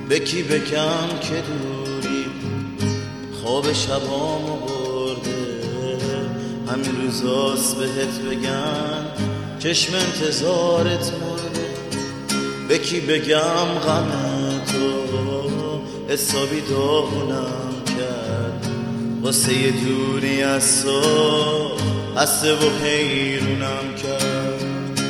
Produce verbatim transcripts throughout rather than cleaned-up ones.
به کی بگم که دوری خواب شبامو برده، همین روزاست بهت بگم چشم انتظارت مرده. به کی بگم غم تو حسابی داغونم کرد، واسه یه دوری از تو هسته و حیرونم کرد.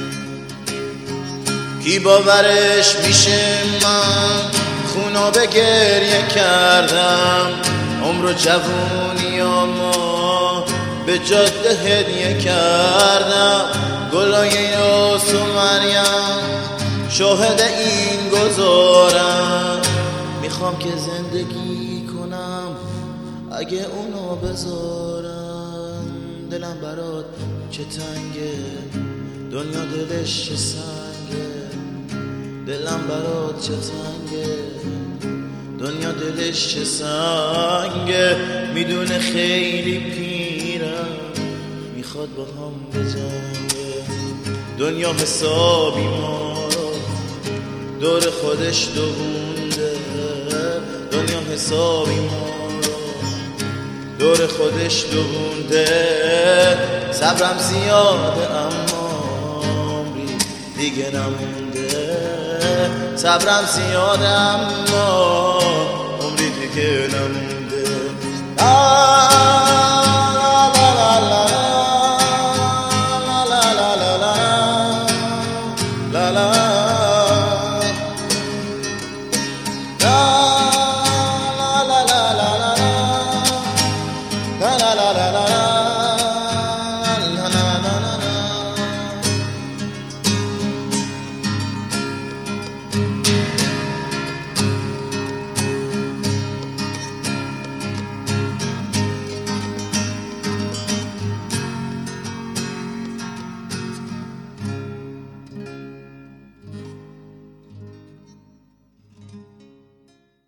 کی باورش میشه من خونا به گریه کردم، عمر و جوونیامو به جاده هدیه کردم. گلای یاس و مریم شاهد این گذارم، میخوام که زندگی کنم اگه اونو بذارم. دلم برات چه تنگه، دنیا دلش چه سنگه. دلم برات چه تنگه، دنیا دلش چه سنگه. میدونه خیلی پیرم، میخواد با هم بجنگه. دنیا حسابی ما رو دور خودش دوونده، دنیا حسابی ما رو دور خودش دوونده. صبرم زیاده اما عمری دیگه نمونده، صبرم زیاده اما عمری دیگه نمونده. آه